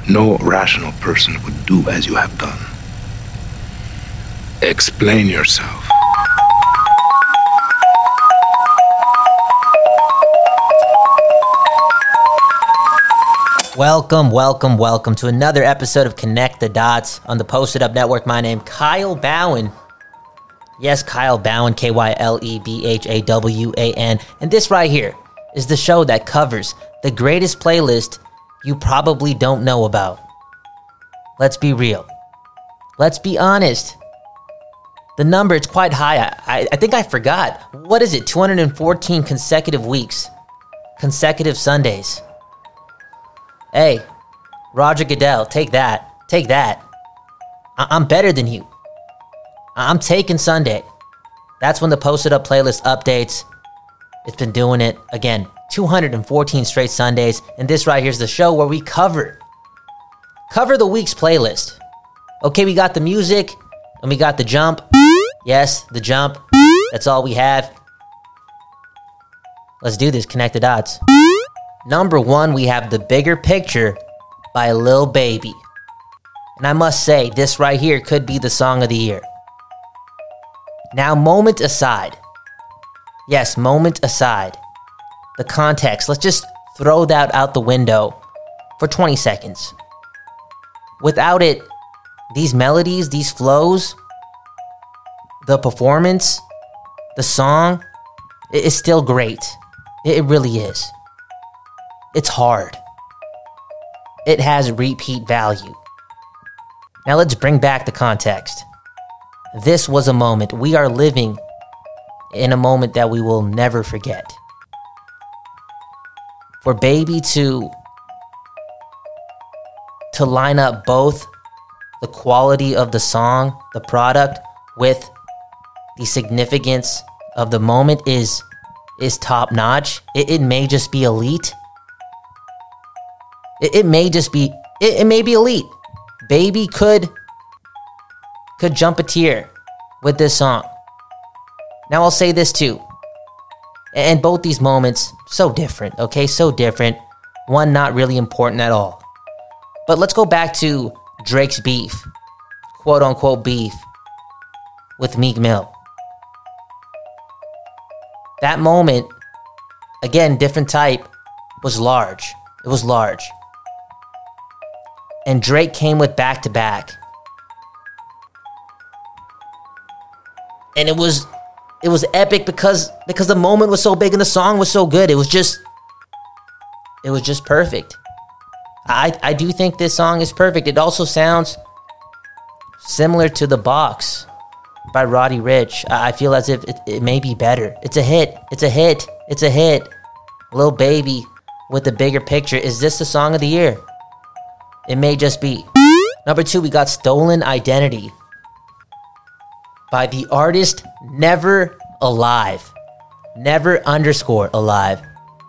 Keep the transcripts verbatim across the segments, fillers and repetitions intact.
No rational person would do as you have done. Explain yourself. Welcome, welcome, welcome to another episode of Connect the Dots on the Posted Up Network. My name, Kyle Bowen. Yes, Kyle Bowen, K Y L E B H A W A N. And this right here is the show that covers the greatest playlist you probably don't know about. Let's be real. Let's be honest. The number is quite high. I, I, I think I forgot. What is it? two hundred fourteen consecutive weeks. Consecutive Sundays. Hey, Roger Goodell, take that. Take that. I- I'm better than you. I- I'm taking Sunday. That's when the Posted Up playlist updates. It's been doing it, again, two hundred fourteen straight Sundays. And this right here is the show where we cover, cover the week's playlist. Okay, we got the music and we got the jump. Yes, the jump. That's all we have. Let's do this. Connect the dots. Number one, we have The Bigger Picture by Lil Baby. And I must say, this right here could be the song of the year. Now, moment aside. Yes, moment aside. The context, let's just throw that out the window for twenty seconds. Without it, these melodies, these flows, the performance, the song, it is still great. It really is. It's hard. It has repeat value. Now let's bring back the context. This was a moment. We are living in a moment that we will never forget. For Baby to, to line up both the quality of the song, the product, with the significance of the moment is, is top notch. It, it may just be elite. It, it may just be, it, it may be elite. Baby could, could jump a tier with this song. Now I'll say this too. And both these moments, so different, okay? So different. One not really important at all. But let's go back to Drake's beef, quote unquote beef, with Meek Mill. That moment, again, different type, was large. It was large. And Drake came with back-to-back. And it was it was epic because because the moment was so big and the song was so good. It was just it was just perfect. I I do think this song is perfect. It also sounds similar to The Box by Roddy Ricch. I feel as if it, it may be better. It's a hit. It's a hit. It's a hit. Lil Baby with The Bigger Picture. Is this the song of the year? It may just be. Number two, we got Stolen Identity by the artist Never Alive. Never underscore alive.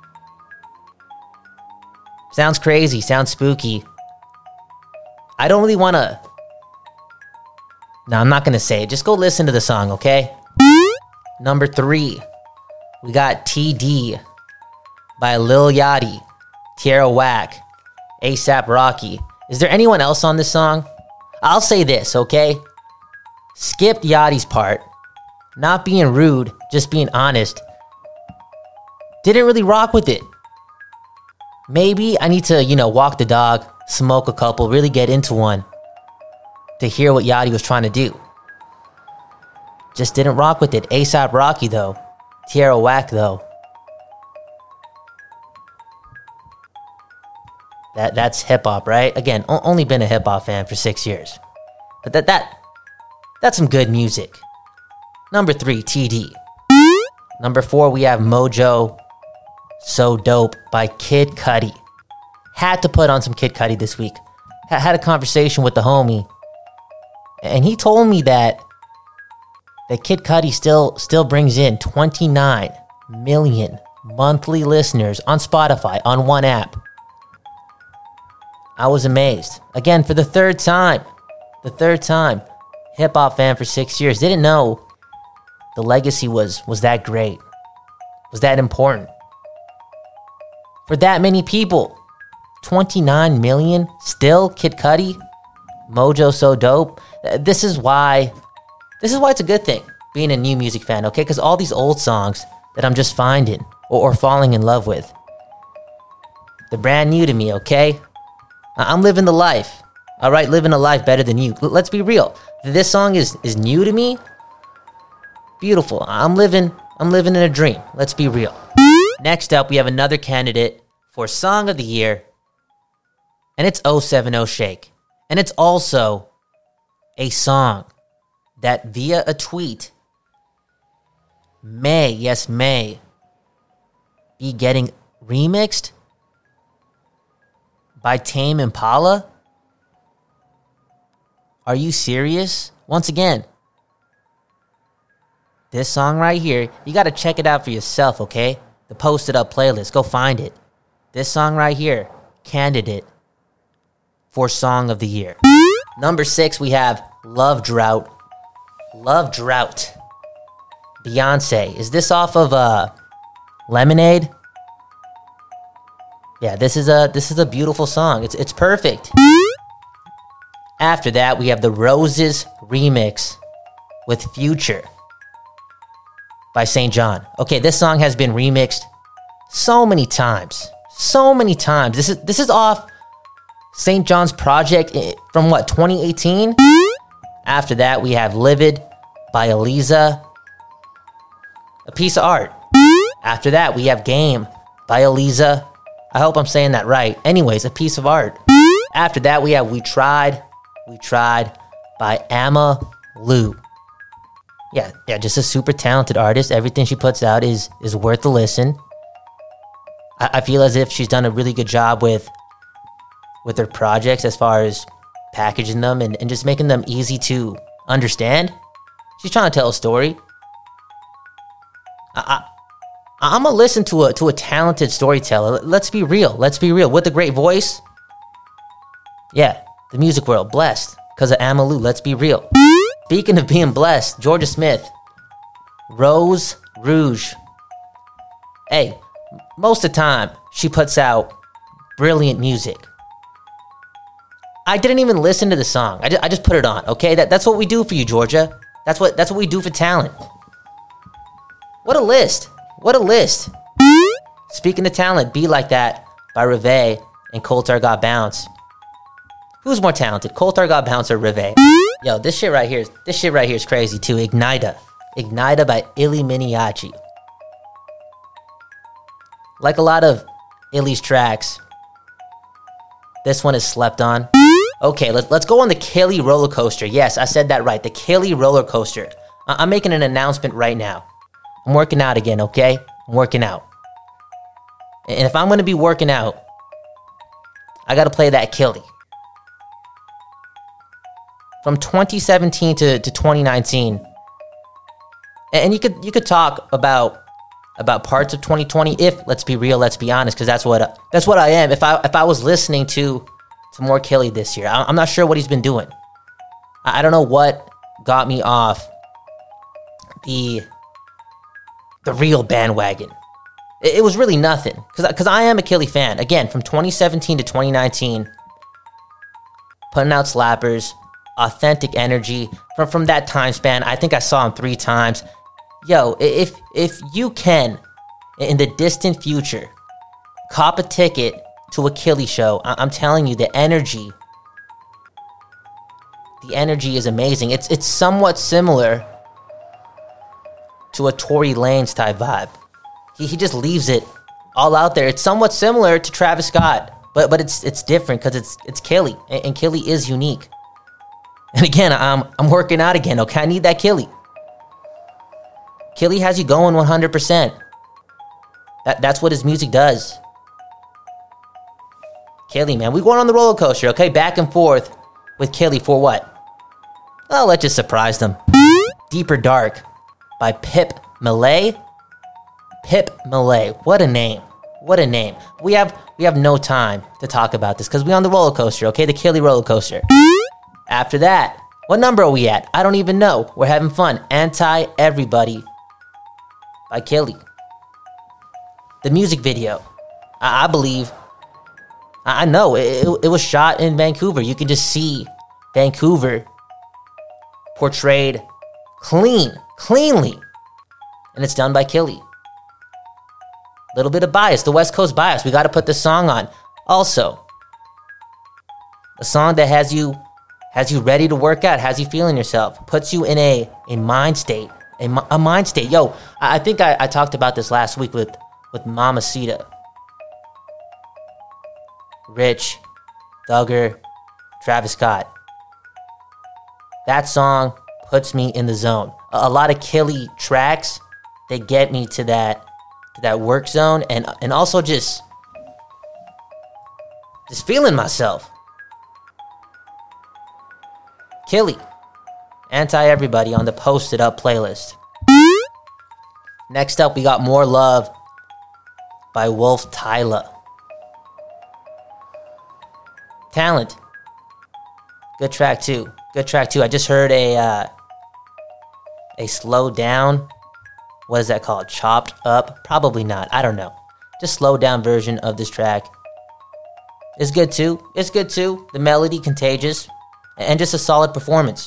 Sounds crazy. Sounds spooky. I don't really want to... No, I'm not going to say it. Just go listen to the song, okay? Number three, we got T D by Lil Yachty, Tierra Whack, ASAP Rocky. Is there anyone else on this song? I'll say this, okay? Skipped Yachty's part. Not being rude, just being honest. Didn't really rock with it. Maybe I need to, you know, walk the dog, smoke a couple, really get into one to hear what Yachty was trying to do. Just didn't rock with it. ASAP Rocky, though. Tierra Whack, though. That that's hip hop, right? Again, o- only been a hip hop fan for six years, but that that that's some good music. Number three, T D. Number four, we have Mojo, So Dope by Kid Cudi. Had to put on some Kid Cudi this week. H- had a conversation with the homie, and he told me that that Kid Cudi still still brings in twenty-nine million monthly listeners on Spotify on one app. I was amazed. Again, for the third time. The third time. Hip-hop fan for six years. Didn't know the legacy was, was that great. Was that important. For that many people. twenty-nine million. Still, Kid Cudi, Mojo So Dope. This is why, this is why it's a good thing being a new music fan, okay? Because all these old songs that I'm just finding or, or falling in love with, they're brand new to me, okay? I'm living the life, all right? Living a life better than you. Let's be real. This song is is new to me. Beautiful. I'm living, I'm living in a dream. Let's be real. Next up, we have another candidate for Song of the Year, and it's oh seven oh Shake. And it's also a song that via a tweet may, yes, may be getting remixed by Tame Impala. Are you serious? Once again, this song right here, you got to check it out for yourself, okay? The Posted Up playlist, go find it. This song right here, candidate for Song of the Year. Number six, we have Love Drought. Love Drought. Beyonce. Is this off of uh, Lemonade? Yeah, this is a this is a beautiful song. It's it's perfect. After that, we have the Roses remix with Future by Saint John. Okay, this song has been remixed so many times. So many times. This is this is off Saint John's project from what, twenty eighteen? After that, we have Livid by Aliza, a piece of art. After that, we have Game by Aliza. I hope I'm saying that right. Anyways, a piece of art. After that, we have We Tried, We Tried by Amma Lou. Yeah, yeah, just a super talented artist. Everything she puts out is is worth a listen. I, I feel as if she's done a really good job with with her projects as far as packaging them and, and just making them easy to understand. She's trying to tell a story. I, I, I'm going to listen to a, to a talented storyteller. Let's be real. Let's be real. With a great voice. Yeah, the music world, blessed because of Amma Lou. Let's be real. Speaking of being blessed, Georgia Smith, Rose Rouge. Hey, most of the time, she puts out brilliant music. I didn't even listen to the song. I just, I just put it on, okay? That, that's what we do for you, Georgia. That's what that's what we do for talent. What a list. What a list. Speaking of talent, Be Like That by Reve and Coulter Got Bounce. Who's more talented, Coulter Got Bounce or Reve? Yo, this shit right here, this shit right here is crazy too. Ignita. Ignita by Illy Miniachi. Like a lot of Illy's tracks, this one is slept on. Okay, let's let's go on the Killy roller coaster. Yes, I said that right. The Killy roller coaster. I- I'm making an announcement right now. I'm working out again, okay? I'm working out. And if I'm going to be working out, I got to play that Killy. From twenty seventeen to, to twenty nineteen. And you could you could talk about about parts of twenty twenty if, let's be real, let's be honest, because that's what that's what I am. If I if I was listening to to more Killy this year, I'm not sure what he's been doing. I don't know what got me off the the real bandwagon. It, it was really nothing, because because I am a Killy fan. Again, from twenty seventeen to twenty nineteen, putting out slappers, authentic energy. From from that time span, I think I saw him three times. Yo, if if you can, in the distant future, cop a ticket to a Killy show, I- I'm telling you, the energy, the energy is amazing. It's it's somewhat similar to a Tory Lanez type vibe. He he just leaves it all out there. It's somewhat similar to Travis Scott, but but it's it's different because it's it's Killy, and, and Killy is unique. And again, I'm I'm working out again. Okay, I need that Killy. Killy has you going one hundred percent. That that's what his music does. Killy, man, we going on the roller coaster, okay? Back and forth with Killy for what? Oh, let's just surprise them. Deeper Dark by Pip Malay. Pip Malay, what a name! What a name! We have we have no time to talk about this because we on the roller coaster, okay? The Killy roller coaster. After that, what number are we at? I don't even know. We're having fun. Anti Everybody by Killy. The music video, I, I believe, I know it, it, it was shot in Vancouver. You can just see Vancouver portrayed clean, cleanly. And it's done by Killy. Little bit of bias, the West Coast bias. We got to put this song on. Also, a song that has you has you ready to work out, has you feeling yourself, puts you in a, a mind state, a, a mind state. Yo, I, I think I, I talked about this last week with, with Mamacita. Rich, Thugger, Travis Scott. That song puts me in the zone. A, a lot of Killy tracks, they get me to that to that work zone and and also just just feeling myself. Killy, Anti-Everybody on the Posted Up playlist. Next up, we got More Love by Wolf Tyler. Talent. Good track too. Good track too. I just heard a uh, a slowed down. What is that called? Chopped up? Probably not. I don't know. Just slowed down version of this track. It's good too. It's good too. The melody contagious, and just a solid performance.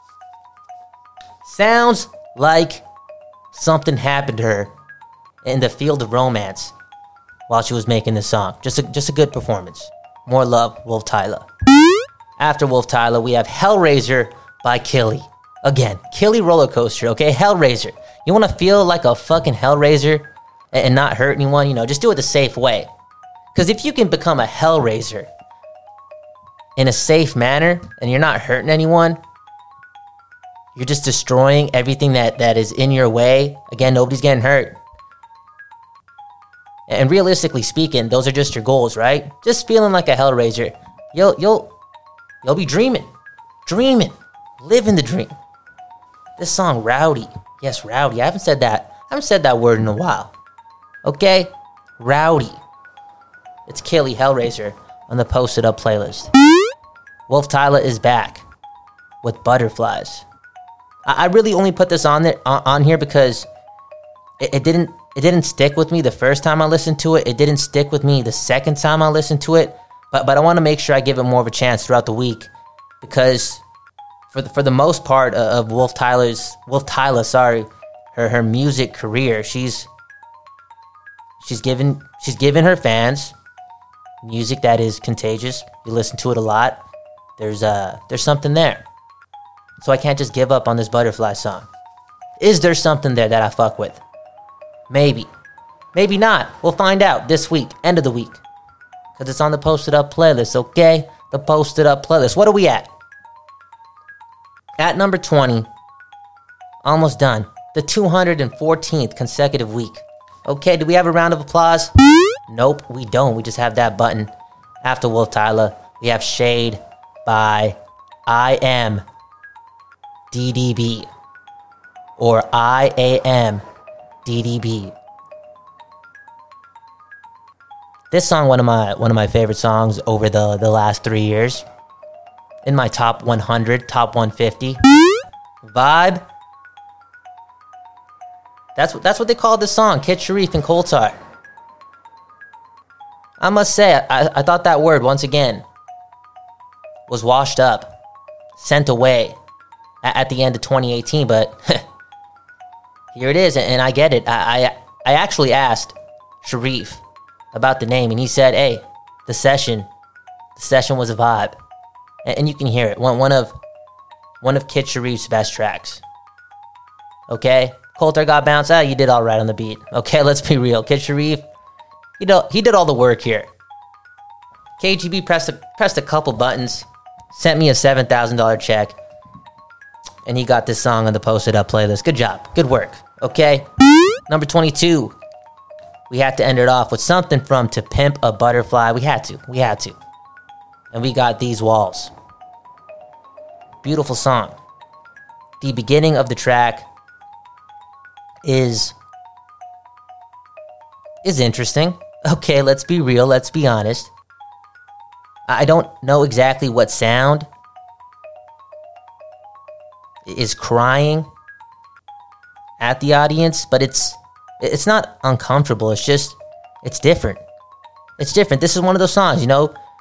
Sounds like something happened to her in the field of romance while she was making this song. Just a, just a good performance. More Love, Wolf Tyler. After Wolf Tyler, we have Hellraiser by Killy. Again, Killy roller coaster, okay? Hellraiser. You want to feel like a fucking Hellraiser and not hurt anyone? You know, just do it the safe way. Because if you can become a Hellraiser in a safe manner and you're not hurting anyone, you're just destroying everything that, that is in your way. Again, nobody's getting hurt. And realistically speaking, those are just your goals, right? Just feeling like a Hellraiser. You'll you'll you'll be dreaming. Dreaming. Living the dream. This song, Rowdy. Yes, Rowdy. I haven't said that. I haven't said that word in a while. Okay? Rowdy. It's Killy, Hellraiser on the Posted Up playlist. Wolf Tyler is back with Butterflies. I, I really only put this on there on, on here because it, it didn't It didn't stick with me the first time I listened to it. It didn't stick with me the second time I listened to it. But but I want to make sure I give it more of a chance throughout the week, because for the, for the most part of Wolf Tyler's Wolf Tyler, sorry, her her music career, she's she's given she's given her fans music that is contagious. You listen to it a lot. There's uh there's something there. So I can't just give up on this Butterfly song. Is there something there that I fuck with? Maybe. Maybe not. We'll find out this week, end of the week. Because it's on the Posted Up playlist, okay? The Posted Up playlist. What are we at? At number twenty. Almost done. The two hundred fourteenth consecutive week. Okay, do we have a round of applause? Nope, we don't. We just have that button. After Wolf Tyler, we have Shade by I Am D D B. Or I A M D D B. This song, one of my one of my favorite songs over the, the last three years. In my top one hundred, top one fifty. Vibe. That's what that's what they called this song, Kid Sharif and Coltar. I must say, I, I thought that word, once again, was washed up, sent away at, at the end of twenty eighteen, but here it is, and I get it. I, I I actually asked Sharif about the name, and he said, hey, the session, the session was a vibe. And, and you can hear it. One, one of one of Kid Sharif's best tracks. Okay? Coltar got bounced out, you did all right on the beat. Okay, let's be real. Kid Sharif, he did, he did all the work here. K G B pressed a, pressed a couple buttons, sent me a seven thousand dollars check, and he got this song on the Posted Up playlist. Good job. Good work. Okay? Number twenty-two. We had to end it off with something from To Pimp a Butterfly. We had to. We had to. And we got These Walls. Beautiful song. The beginning of the track is is interesting. Okay, let's be real. Let's be honest. I don't know exactly what sound is crying at the audience, but it's it's not uncomfortable. It's just, it's different. It's different. This is one of those songs, you know,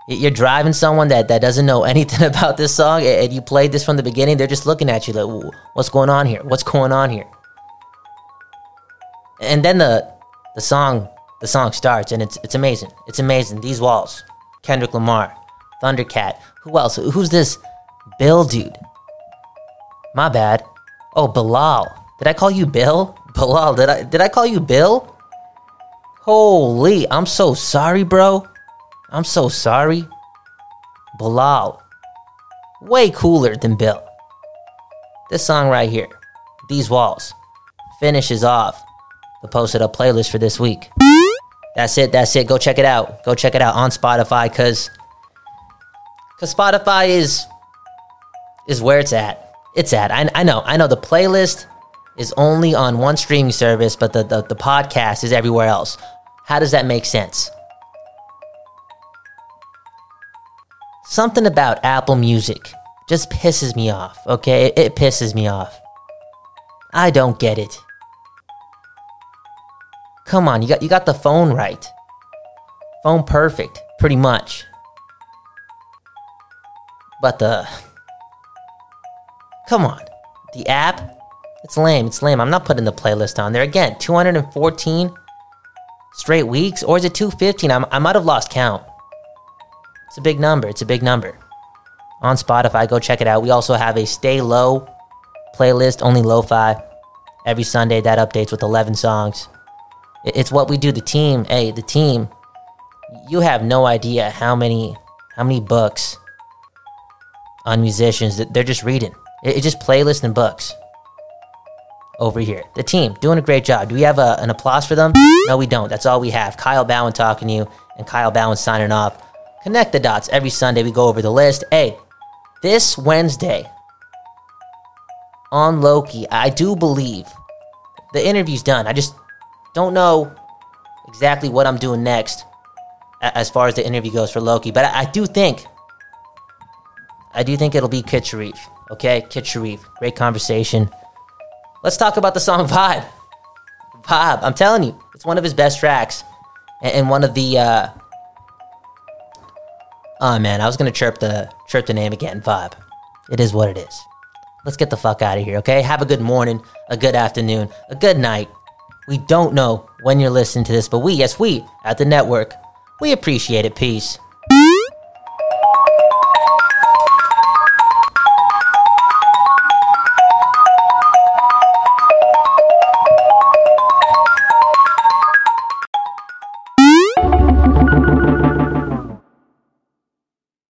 You're driving someone that, that doesn't know anything about this song, and you played this from the beginning. They're just looking at you like, what's going on here? What's going on here? And then the the song the song starts, and it's it's amazing. It's amazing. These Walls, Kendrick Lamar, Thundercat. Who else? Who's this Bill dude? My bad. Oh, Bilal. Did I call you Bill? Bilal, did I did I call you Bill? Holy, I'm so sorry, bro. I'm so sorry. Bilal. Way cooler than Bill. This song right here, These Walls, finishes off the Posted Up playlist for this week. That's it, that's it. Go check it out. Go check it out on Spotify, because because Spotify is is where it's at. It's at. I, I know, I know the playlist is only on one streaming service, but the, the, the podcast is everywhere else. How does that make sense? Something about Apple Music just pisses me off, okay? It, it pisses me off. I don't get it. Come on, you got you got the phone right. Phone perfect, pretty much. But the... Come on. The app? It's lame, it's lame. I'm not putting the playlist on there. Again, two hundred fourteen straight weeks? Or is it two hundred fifteen? I'm, I might have lost count. It's a big number. It's a big number. On Spotify, go check it out. We also have a Stay Low playlist, only lo-fi. Every Sunday, that updates with eleven songs. It's what we do. The team, hey, the team, you have no idea how many how many books on musicians that they're just reading. It's just playlists and books over here. The team, doing a great job. Do we have a, an applause for them? No, we don't. That's all we have. Kyle Bowen talking to you, and Kyle Bowen signing off. Connect the dots. Every Sunday we go over the list. Hey, this Wednesday on Loki, I do believe the interview's done. I just don't know exactly what I'm doing next as far as the interview goes for Loki. But I, I do think, I do think it'll be Kid Sharif. Okay, Kid Sharif. Great conversation. Let's talk about the song Vibe. Vibe, I'm telling you, it's one of his best tracks. And, and one of the... Uh, Oh man, I was gonna chirp the chirp the name again. Vibe. It is what it is. Let's get the fuck out of here, okay? Have a good morning, a good afternoon, a good night. We don't know when you're listening to this, but we, yes, we at the network, we appreciate it. Peace.